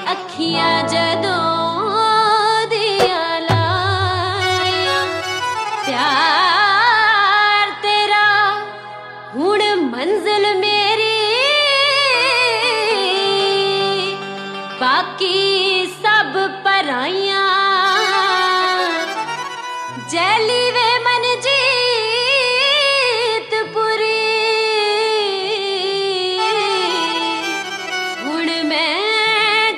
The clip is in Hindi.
अखियां जदों दिया लाया प्यार तेरा हुण मंजिल मेरी बाकी